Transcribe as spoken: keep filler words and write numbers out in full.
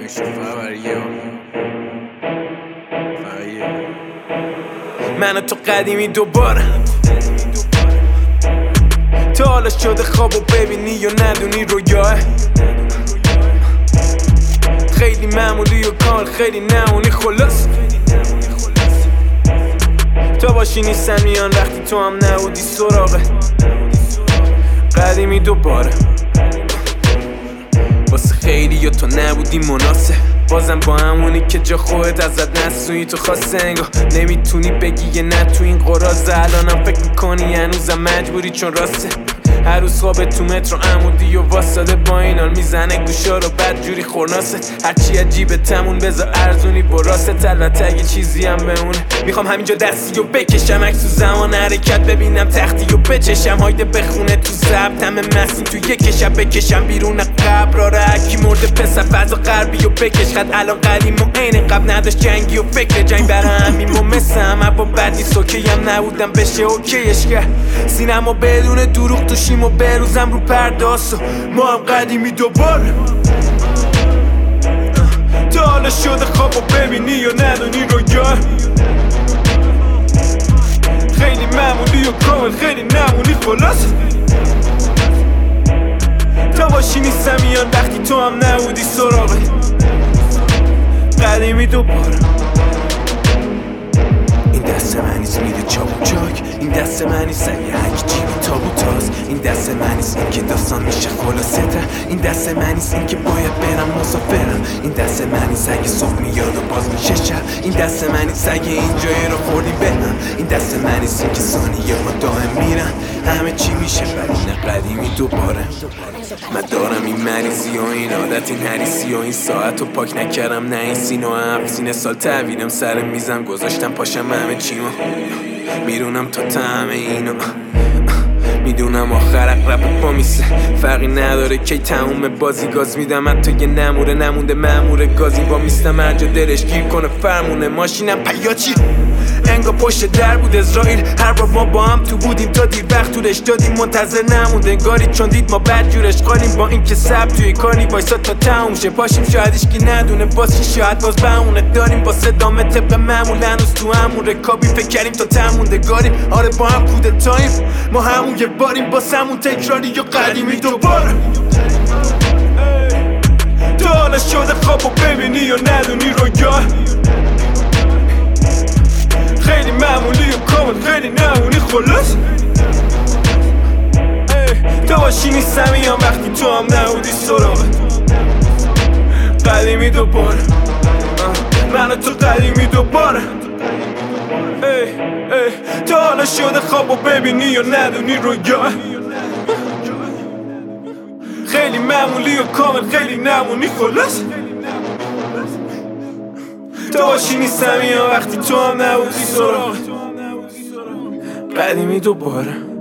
نمیشه فقط برای یه فقط یه من و تو قدیمی دوباره تا حالا شده خواب و ببینی یا ندونی رویاه خیلی معمولی و کار خیلی نمونی خلاص تا باشی نیستم میان وقتی تو هم نبودی سراغه قدیمی دوباره واسه خیلی یا تو نبودی مناسب بازم با همونی که جا خودت ازت نسویی تو خواسته انگاه نمیتونی بگی یه نه تو این قرازه الانم فکر میکنی هنوزم مجبوری چون راسته هر روز خوابه تو مترو عمودی و واساده با این حال میزنه گوشا رو بدجوری خورناسه هرچی عجیبه تمون بذار ارزونی براست البته اگه چیزی هم بمونه میخوام همینجا دستی و بکشم عکس تو زمان حرکت ببینم تختی و بچشم هایده بخونه تو ضبط همه مسیم تو یک شب بکشم بیرون قبر آره هرکی مرده پسر فضا غربی و بکش خد الان قدیم و عین قبل نداشت جنگی و فکر جنگ برای همین و مثل همه با بدی سوکی هم نبودم بشه اوکیش کرد سینما بدون دروغ توشیم و بروزم رو پرداز و ما هم قدیمی دوباره تا حالا شده خواب و ببینی یا ندونی رویا خیلی معمولی و کامل خیلی نمونی خلاص تا باشی نیستم میان وقتی تو هم نبودی سراغه قدیمی دوباره این دست من نیست میره چاپ و چاک این دست من نیست اگه هک جیبی تابوتاست این دست من نیست این که داستان میشه خلاصه تر این دست من نیست این که باید برم مسافرم این دست من نیست اگه صبح میاد و باز میشه شب این دست من نیست اگه اینجایی رو خوردی بهم این دست من نیست این که ثانیه با دائم میرن همه چی میشه برین قدیمی دوباره من دارم این مریضی و این عادت این حریصی و این ساعت رو پاک نکردم نه این سینو هم سینه سال تحویلم سر میزم گذاشتم پاشم همه چیمو میرونم تا همه اینو میدونم آخر اقرب با میسه فرقی نداره کی تموم بازی گاز میدم حتی یه نموره نمونده مامور گازی با میستم هر جا دلش گیر کنه فرمونه ماشینم پیاچی انگا پشت در بود اسرائیل هر بار ما با هم تو بودیم تا دیر وقت طولش دادیم منتظر نمونده انگاری چون دید ما بد جورش قالیم با این که سب توی کاری وایسا تا تموم شه پاشیم شاید هیچکی ندونه باز چی شاید باز بهونه داریم با صدامه طبق معمول هنوز تو همون رکابی فکر کردیم تا تمونده گاریم آره با هم کودتاییم ما همون یه باریم با سمون تکراری یا قدیمی دوباره تا حالا شده خواب و ببینی یا ندونی رویا خیلی معمولی و کامل خیلی نمونی خلاص تا باشی نیستم میان وقتی تو هم نبودی سراغت قدیمی دوباره من و تو قدیمی دوباره تا حالا شده خواب و ببینی یا ندونی رویا خیلی معمولی و کامل خیلی نمونی خلاص تا باشی نیستم میان وقتی تو هم نبودی سراغت قدیمی دوباره